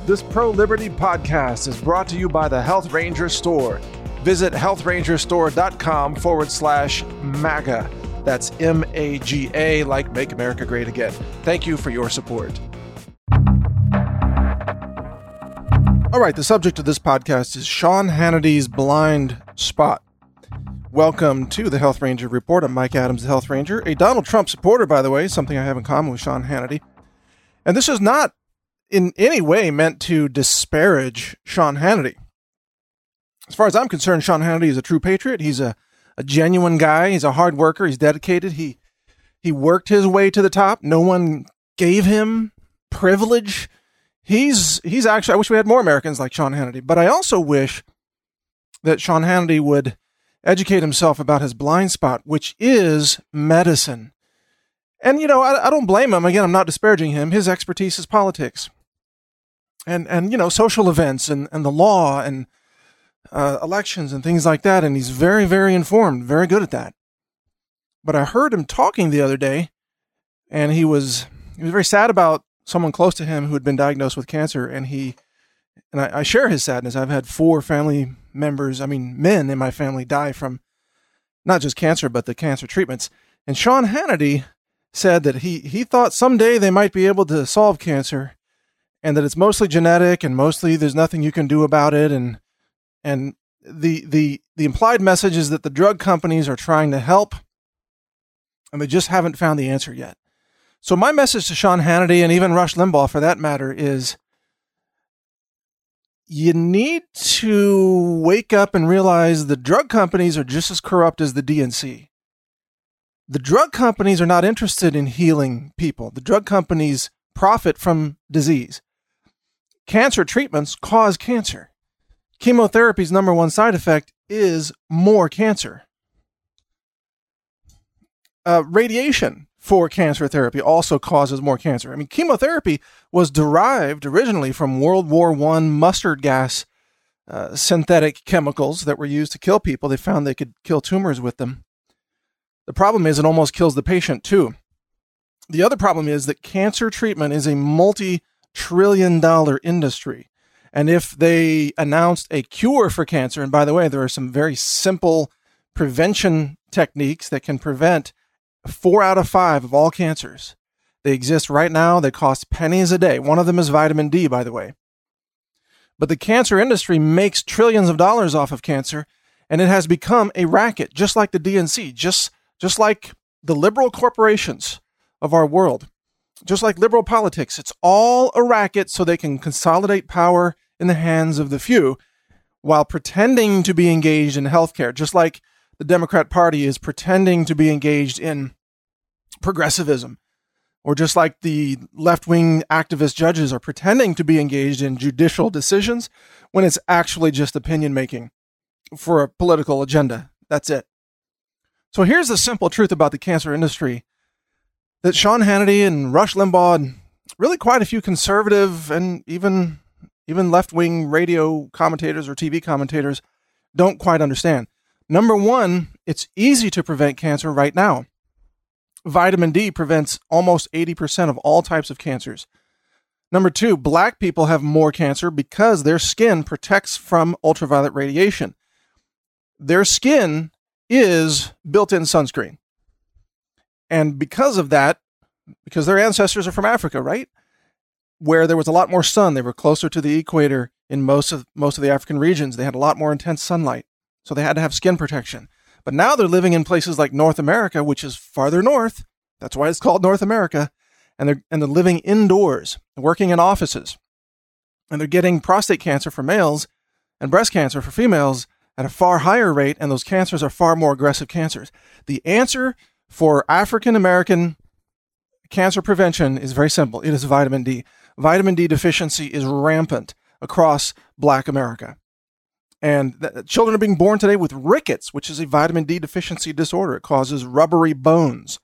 This pro-liberty podcast is brought to you by the Health Ranger Store. Visit healthrangerstore.com/MAGA. That's MAGA, like Make America Great Again. Thank you for your support. All right, the subject of this podcast is Sean Hannity's blind spot. Welcome to the Health Ranger Report. I'm Mike Adams, the Health Ranger, a Donald Trump supporter, by the way, something I have in common with Sean Hannity. And this is not in any way meant to disparage Sean Hannity. As far as I'm concerned, Sean Hannity is a true patriot. He's a genuine guy. He's a hard worker. He's dedicated. He worked his way to the top. No one gave him privilege. He's actually, I wish we had more Americans like Sean Hannity, but I also wish that Sean Hannity would educate himself about his blind spot, which is medicine. And, you know, I don't blame him. Again, I'm not disparaging him. His expertise is politics and you know, social events and the law and elections and things like that. And he's very, very informed, very good at that. But I heard him talking the other day, and he was very sad about someone close to him who had been diagnosed with cancer. And I share his sadness. I've had 4 family members, men in my family die from not just cancer, but the cancer treatments. And Sean Hannity said that he thought someday they might be able to solve cancer, and that it's mostly genetic and mostly there's nothing you can do about it. And the implied message is that the drug companies are trying to help, and they just haven't found the answer yet. So my message to Sean Hannity, and even Rush Limbaugh for that matter, is you need to wake up and realize the drug companies are just as corrupt as the DNC. The drug companies are not interested in healing people. The drug companies profit from disease. Cancer treatments cause cancer. Chemotherapy's number one side effect is more cancer. Radiation for cancer therapy also causes more cancer. Chemotherapy was derived originally from World War I mustard gas synthetic chemicals that were used to kill people. They found they could kill tumors with them. The problem is it almost kills the patient too. The other problem is that cancer treatment is a multi-trillion-dollar industry. And if they announced a cure for cancer, and by the way, there are some very simple prevention techniques that can prevent 4 out of 5 of all cancers. They exist right now. They cost pennies a day. One of them is vitamin D, by the way. But the cancer industry makes trillions of dollars off of cancer, and it has become a racket, just like the DNC, just like the liberal corporations of our world, just like liberal politics. It's all a racket so they can consolidate power in the hands of the few while pretending to be engaged in healthcare, just like the Democrat Party is pretending to be engaged in progressivism, or just like the left-wing activist judges are pretending to be engaged in judicial decisions when it's actually just opinion making for a political agenda. That's it. So here's the simple truth about the cancer industry that Sean Hannity and Rush Limbaugh and really quite a few conservative and even left-wing radio commentators or TV commentators don't quite understand. Number one, it's easy to prevent cancer right now. Vitamin D prevents almost 80% of all types of cancers. Number two, black people have more cancer because their skin protects from ultraviolet radiation. Their skin is built-in sunscreen. And because of that, because their ancestors are from Africa, right? Where there was a lot more sun, they were closer to the equator in most of the African regions. They had a lot more intense sunlight. So they had to have skin protection. But now they're living in places like North America, which is farther north. That's why it's called North America. And they're living indoors, working in offices. And they're getting prostate cancer for males and breast cancer for females at a far higher rate. And those cancers are far more aggressive cancers. The answer for African American cancer prevention is very simple. It is vitamin D. Vitamin D deficiency is rampant across Black America. And children are being born today with rickets, which is a vitamin D deficiency disorder. It causes rubbery bones.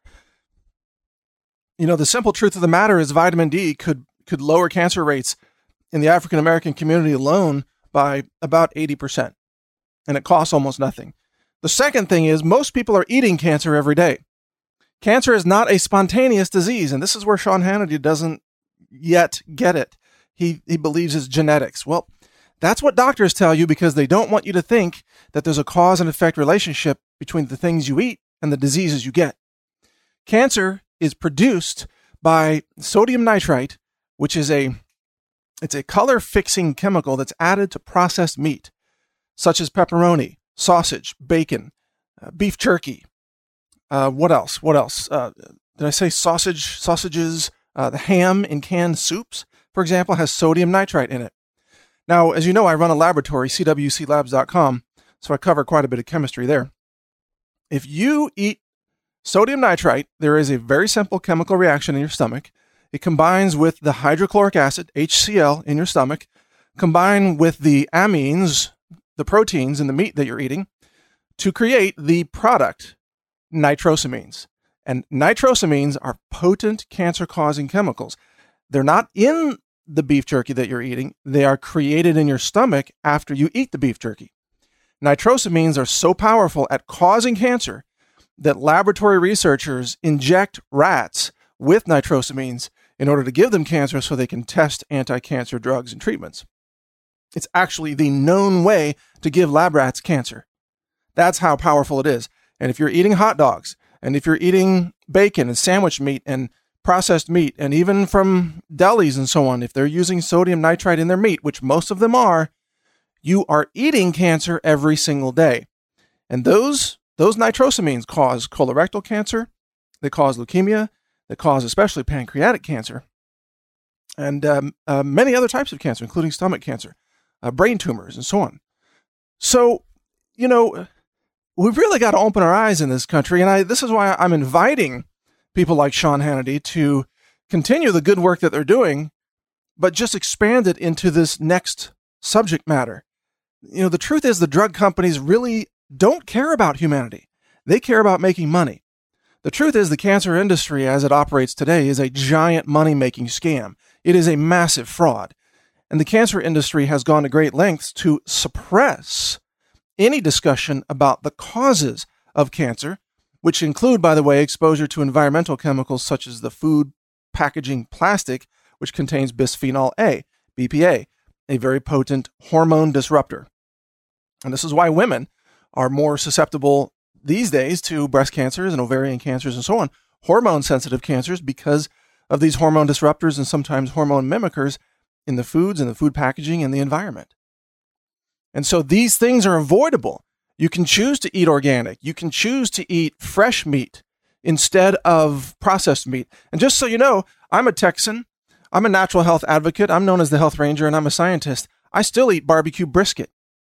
You know, the simple truth of the matter is vitamin D could lower cancer rates in the African American community alone by about 80%. And it costs almost nothing. The second thing is most people are eating cancer every day. Cancer is not a spontaneous disease. And this is where Sean Hannity doesn't yet get it. he believes is genetics. Well, that's what doctors tell you because they don't want you to think that there's a cause and effect relationship between the things you eat and the diseases you get. Cancer is produced by sodium nitrite, which is it's a color-fixing chemical that's added to processed meat, such as pepperoni, sausage, bacon, beef jerky. What else? Did I say sausages? The ham in canned soups, for example, has sodium nitrite in it. Now, as you know, I run a laboratory, cwclabs.com, so I cover quite a bit of chemistry there. If you eat sodium nitrite, there is a very simple chemical reaction in your stomach. It combines with the hydrochloric acid, HCl, in your stomach, combined with the amines, the proteins in the meat that you're eating, to create the product, nitrosamines. And nitrosamines are potent cancer-causing chemicals. They're not in the beef jerky that you're eating. They are created in your stomach after you eat the beef jerky. Nitrosamines are so powerful at causing cancer that laboratory researchers inject rats with nitrosamines in order to give them cancer so they can test anti-cancer drugs and treatments. It's actually the known way to give lab rats cancer. That's how powerful it is. And if you're eating hot dogs, and if you're eating bacon and sandwich meat and processed meat, and even from delis and so on, if they're using sodium nitrite in their meat, which most of them are, you are eating cancer every single day. And those nitrosamines cause colorectal cancer, they cause leukemia, they cause especially pancreatic cancer, and many other types of cancer, including stomach cancer, brain tumors, and so on. So, we've really got to open our eyes in this country, and this is why I'm inviting people like Sean Hannity to continue the good work that they're doing, but just expand it into this next subject matter. The truth is the drug companies really don't care about humanity. They care about making money. The truth is the cancer industry as it operates today is a giant money-making scam. It is a massive fraud. And the cancer industry has gone to great lengths to suppress any discussion about the causes of cancer, which include, by the way, exposure to environmental chemicals such as the food packaging plastic, which contains bisphenol A, BPA, a very potent hormone disruptor. And this is why women are more susceptible these days to breast cancers and ovarian cancers and so on, hormone-sensitive cancers, because of these hormone disruptors and sometimes hormone mimickers in the foods and the food packaging and the environment. And so these things are avoidable. You can choose to eat organic. You can choose to eat fresh meat instead of processed meat. And just so you know, I'm a Texan. I'm a natural health advocate. I'm known as the Health Ranger, and I'm a scientist. I still eat barbecue brisket.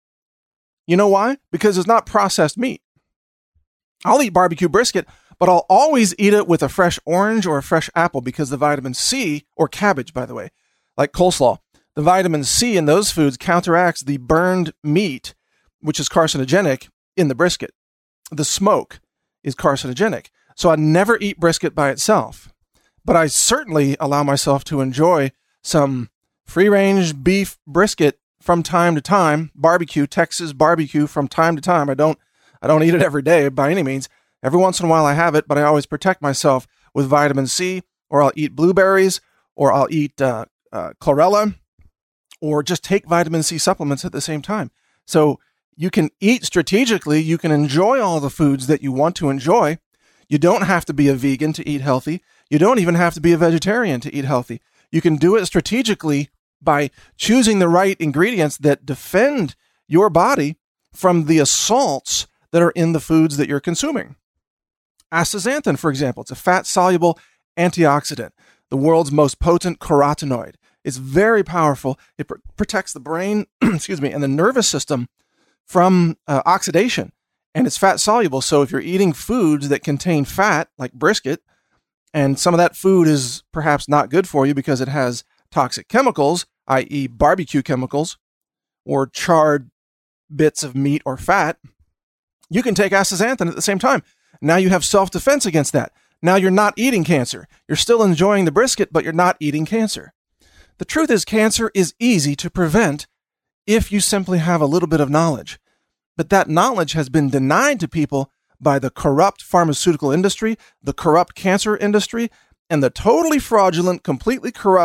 You know why? Because it's not processed meat. I'll eat barbecue brisket, but I'll always eat it with a fresh orange or a fresh apple because the vitamin C, or cabbage, by the way, like coleslaw, the vitamin C in those foods counteracts the burned meat, which is carcinogenic, in the brisket. The smoke is carcinogenic. So I never eat brisket by itself, but I certainly allow myself to enjoy some free-range beef brisket from time to time, barbecue, Texas barbecue from time to time. I don't eat it every day by any means. Every once in a while I have it, but I always protect myself with vitamin C, or I'll eat blueberries, or I'll eat chlorella, or just take vitamin C supplements at the same time. So you can eat strategically. You can enjoy all the foods that you want to enjoy. You don't have to be a vegan to eat healthy. You don't even have to be a vegetarian to eat healthy. You can do it strategically by choosing the right ingredients that defend your body from the assaults that are in the foods that you're consuming. Astaxanthin, for example, it's a fat-soluble antioxidant, the world's most potent carotenoid. It's very powerful. It protects the brain, and the nervous system from oxidation, and it's fat-soluble. So if you're eating foods that contain fat, like brisket, and some of that food is perhaps not good for you because it has toxic chemicals, i.e. barbecue chemicals, or charred bits of meat or fat, you can take astaxanthin at the same time. Now you have self-defense against that. Now you're not eating cancer. You're still enjoying the brisket, but you're not eating cancer. The truth is, cancer is easy to prevent if you simply have a little bit of knowledge. But that knowledge has been denied to people by the corrupt pharmaceutical industry, the corrupt cancer industry, and the totally fraudulent, completely corrupt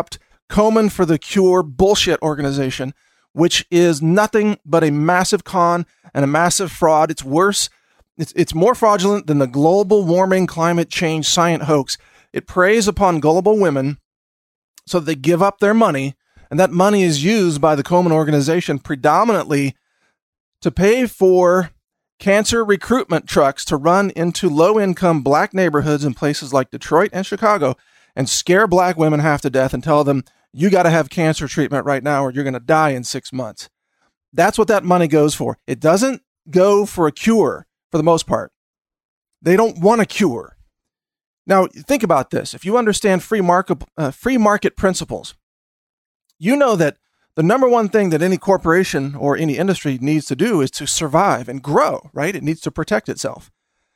Komen for the Cure bullshit organization, which is nothing but a massive con and a massive fraud. It's worse. It's more fraudulent than the global warming climate change science hoax. It preys upon gullible women so that they give up their money, and that money is used by the Komen organization predominantly to pay for cancer recruitment trucks to run into low-income black neighborhoods in places like Detroit and Chicago and scare black women half to death and tell them, you got to have cancer treatment right now or you're going to die in 6 months. That's what that money goes for. It doesn't go for a cure for the most part. They don't want a cure. Now, think about this. If you understand free market principles, you know that the number one thing that any corporation or any industry needs to do is to survive and grow, right? It needs to protect itself.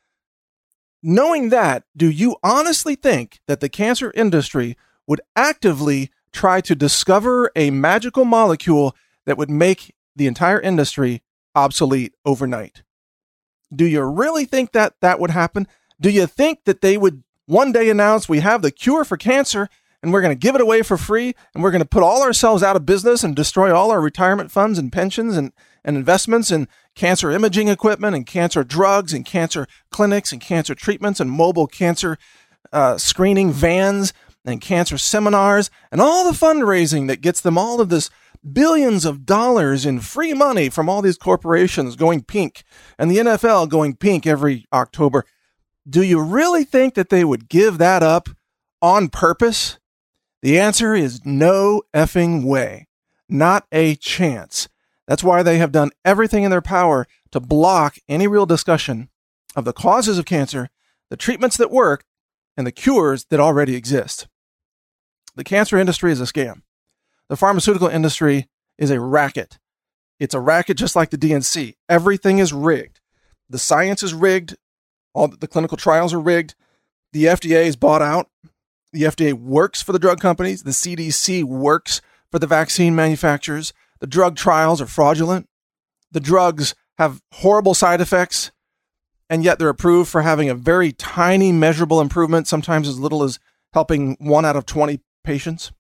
Knowing that, do you honestly think that the cancer industry would actively try to discover a magical molecule that would make the entire industry obsolete overnight? Do you really think that that would happen? Do you think that they would one day announce we have the cure for cancer and we're going to give it away for free and we're going to put all ourselves out of business and destroy all our retirement funds and pensions and investments in cancer imaging equipment and cancer drugs and cancer clinics and cancer treatments and mobile cancer screening vans and cancer seminars and all the fundraising that gets them all of this billions of dollars in free money from all these corporations going pink and the NFL going pink every October? Do you really think that they would give that up on purpose? The answer is no effing way. Not a chance. That's why they have done everything in their power to block any real discussion of the causes of cancer, the treatments that work, and the cures that already exist. The cancer industry is a scam. The pharmaceutical industry is a racket. It's a racket just like the DNC. Everything is rigged. The science is rigged. All the clinical trials are rigged. The FDA is bought out. The FDA works for the drug companies. The CDC works for the vaccine manufacturers. The drug trials are fraudulent. The drugs have horrible side effects, and yet they're approved for having a very tiny measurable improvement, sometimes as little as helping 1 out of 20 patients.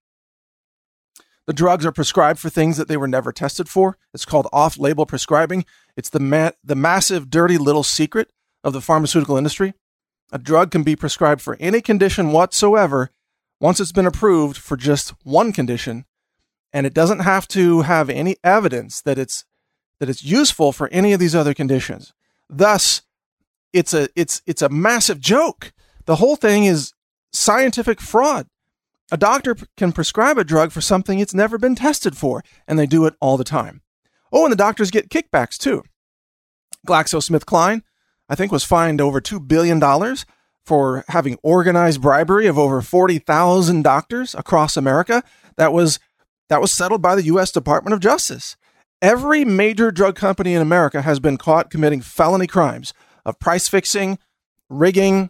The drugs are prescribed for things that they were never tested for. It's called off-label prescribing. It's the massive, dirty little secret of the pharmaceutical industry. A drug can be prescribed for any condition whatsoever once it's been approved for just one condition, and it doesn't have to have any evidence that it's useful for any of these other conditions. Thus, it's a massive joke. The whole thing is scientific fraud. A doctor can prescribe a drug for something it's never been tested for, and they do it all the time. Oh, and the doctors get kickbacks too. GlaxoSmithKline, I think, was fined over $2 billion for having organized bribery of over 40,000 doctors across America. That was settled by the U.S. Department of Justice. Every major drug company in America has been caught committing felony crimes of price fixing, rigging,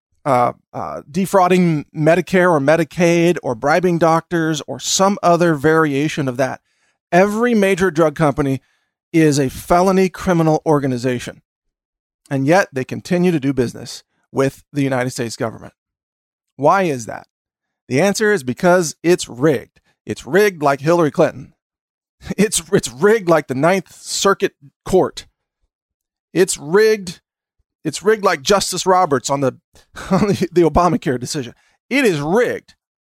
defrauding Medicare or Medicaid, or bribing doctors, or some other variation of that. Every major drug company is a felony criminal organization. And yet they continue to do business with the United States government. Why is that? The answer is because it's rigged. It's rigged like Hillary Clinton. It's rigged like the Ninth Circuit Court. It's rigged like Justice Roberts on the Obamacare decision. It is rigged.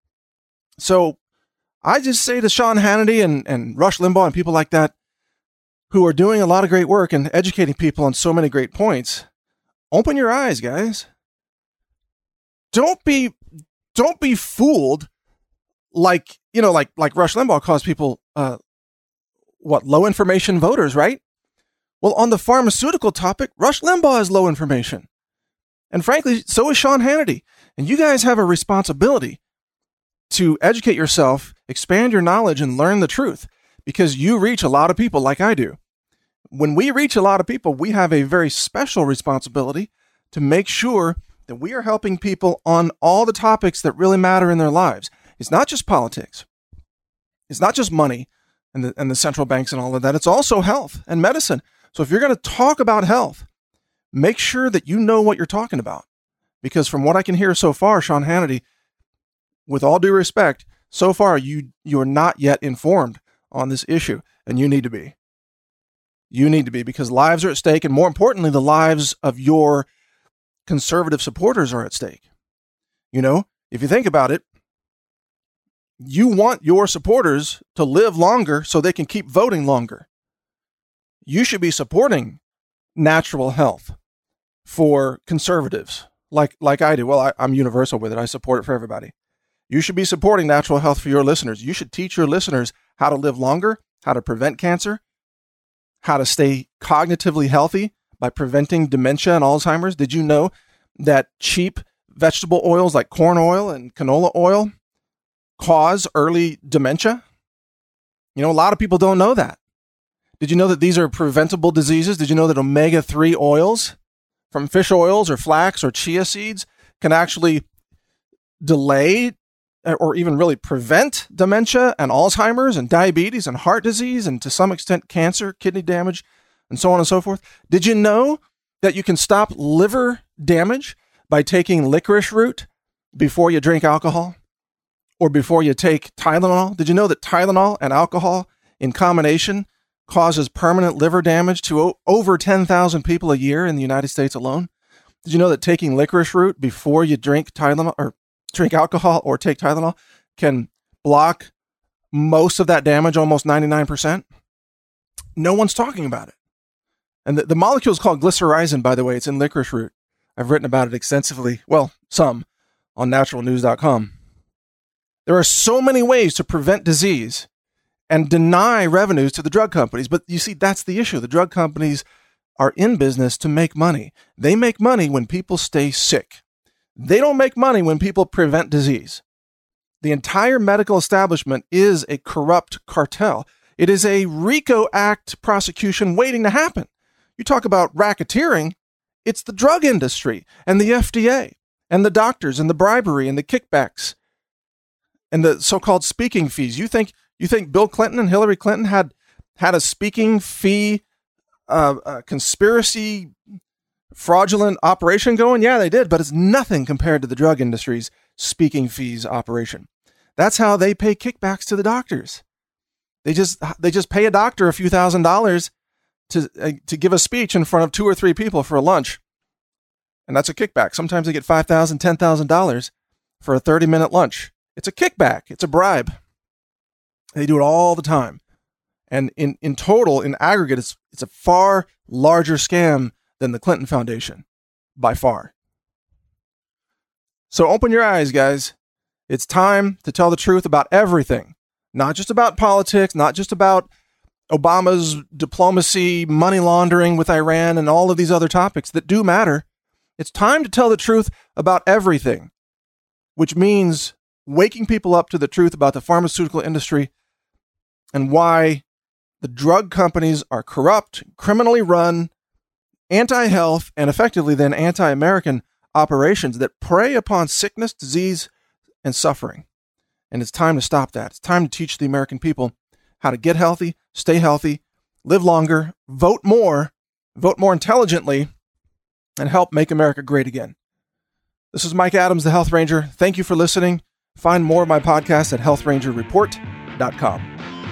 So I just say to Sean Hannity and Rush Limbaugh and people like that, who are doing a lot of great work and educating people on so many great points, open your eyes, guys. Don't be fooled like Rush Limbaugh calls people, low information voters, right? Well, on the pharmaceutical topic, Rush Limbaugh is low information. And frankly, so is Sean Hannity. And you guys have a responsibility to educate yourself, expand your knowledge, and learn the truth, because you reach a lot of people like I do. When we reach a lot of people, we have a very special responsibility to make sure that we are helping people on all the topics that really matter in their lives. It's not just politics. It's not just money and the central banks and all of that. It's also health and medicine. So if you're going to talk about health, make sure that you know what you're talking about. Because from what I can hear so far, Sean Hannity, with all due respect, So far, you are not yet informed on this issue, and you need to be. You need to be, because lives are at stake, and more importantly, the lives of your conservative supporters are at stake. You know, if you think about it, you want your supporters to live longer so they can keep voting longer. You should be supporting natural health for conservatives like I do. Well, I'm universal with it. I support it for everybody. You should be supporting natural health for your listeners. You should teach your listeners how to live longer, how to prevent cancer, how to stay cognitively healthy by preventing dementia and Alzheimer's. Did you know that cheap vegetable oils like corn oil and canola oil cause early dementia? You know, a lot of people don't know that. Did you know that these are preventable diseases? Did you know that omega-3 oils from fish oils or flax or chia seeds can actually delay or even really prevent dementia and Alzheimer's and diabetes and heart disease and to some extent cancer, kidney damage, and so on and so forth? Did you know that you can stop liver damage by taking licorice root before you drink alcohol or before you take Tylenol? Did you know that Tylenol and alcohol in combination causes permanent liver damage to over 10,000 people a year in the United States alone? Did you know that taking licorice root before you drink Tylenol or drink alcohol or take Tylenol can block most of that damage, almost 99%? No one's talking about it. And the molecule is called glycyrrhizin, by the way. It's in licorice root. I've written about it extensively, well, some, on naturalnews.com. There are so many ways to prevent disease and deny revenues to the drug companies. But you see, that's the issue. The drug companies are in business to make money. They make money when people stay sick. They don't make money when people prevent disease. The entire medical establishment is a corrupt cartel. It is a RICO Act prosecution waiting to happen. You talk about racketeering, it's the drug industry and the FDA and the doctors and the bribery and the kickbacks and the so-called speaking fees. You think Bill Clinton and Hillary Clinton had a speaking fee conspiracy fraudulent operation going? Yeah, they did, but it's nothing compared to the drug industry's speaking fees operation. That's how they pay kickbacks to the doctors. They just pay a doctor a few $1,000s to give a speech in front of 2 or 3 people for a lunch. And that's a kickback. Sometimes they get $5,000, $10,000 for a 30-minute lunch. It's a kickback. It's a bribe. They do it all the time. And in total, in aggregate, it's a far larger scam than the Clinton Foundation, by far. So open your eyes, guys. It's time to tell the truth about everything. Not just about politics, not just about Obama's diplomacy, money laundering with Iran, and all of these other topics that do matter. It's time to tell the truth about everything, which means waking people up to the truth about the pharmaceutical industry and why the drug companies are corrupt, criminally run, anti-health, and effectively then anti-American operations that prey upon sickness, disease, and suffering. And it's time to stop that. It's time to teach the American people how to get healthy, stay healthy, live longer, vote more intelligently, and help make America great again. This is Mike Adams, the Health Ranger. Thank you for listening. Find more of my podcast at healthrangerreport.com.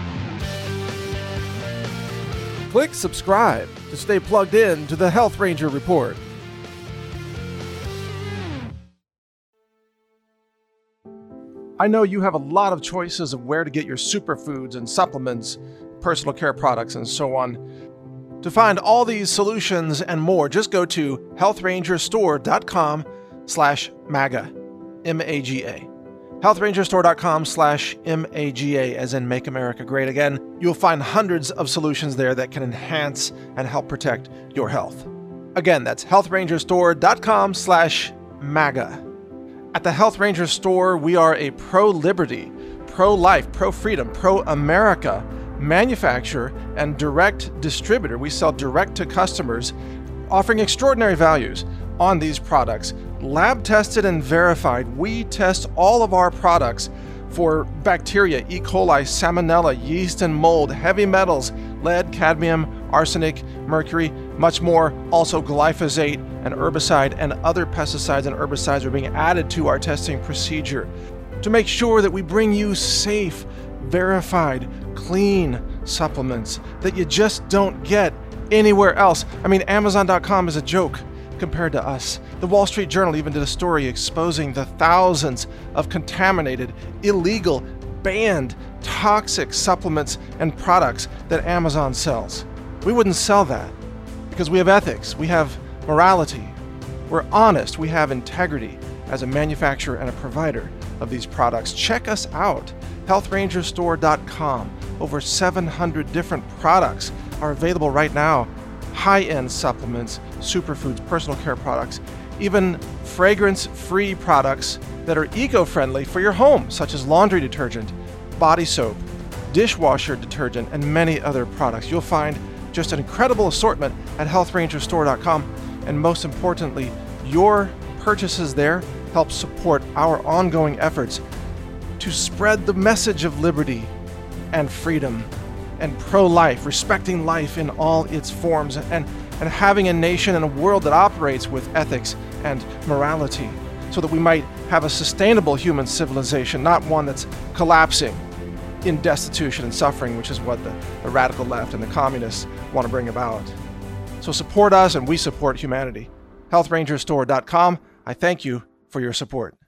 Click subscribe to stay plugged in to the Health Ranger Report. I know you have a lot of choices of where to get your superfoods and supplements, personal care products, and so on. To find all these solutions and more, just go to healthrangerstore.com/MAGA, M-A-G-A. healthrangerstore.com/MAGA, as in Make America Great Again. You'll find hundreds of solutions there that can enhance and help protect your health. Again, that's healthrangerstore.com/MAGA. At the Health Ranger Store, we are a pro-liberty, pro-life, pro-freedom, pro-America manufacturer and direct distributor. We sell direct to customers, offering extraordinary values on these products. Lab tested and verified. We test all of our products for bacteria, E. coli, salmonella, yeast and mold, heavy metals, lead, cadmium, arsenic, mercury, much more. Also glyphosate and herbicide and other pesticides and herbicides are being added to our testing procedure. to make sure that we bring you safe, verified, clean supplements that you just don't get anywhere else. I mean, Amazon.com is a joke compared to us. The Wall Street Journal even did a story exposing the thousands of contaminated, illegal, banned, toxic supplements and products that Amazon sells. We wouldn't sell that because we have ethics, we have morality, we're honest, we have integrity as a manufacturer and a provider of these products. Check us out, healthrangerstore.com. Over 700 different products are available right now. High-end supplements, superfoods, personal care products, even fragrance-free products that are eco-friendly for your home, such as laundry detergent, body soap, dishwasher detergent, and many other products. You'll find just an incredible assortment at healthrangerstore.com, and most importantly, your purchases there help support our ongoing efforts to spread the message of liberty and freedom and pro-life, respecting life in all its forms, and having a nation and a world that operates with ethics and morality, so that we might have a sustainable human civilization, not one that's collapsing in destitution and suffering, which is what the radical left and the communists want to bring about. So support us, and we support humanity. healthrangerstore.com. I thank you for your support.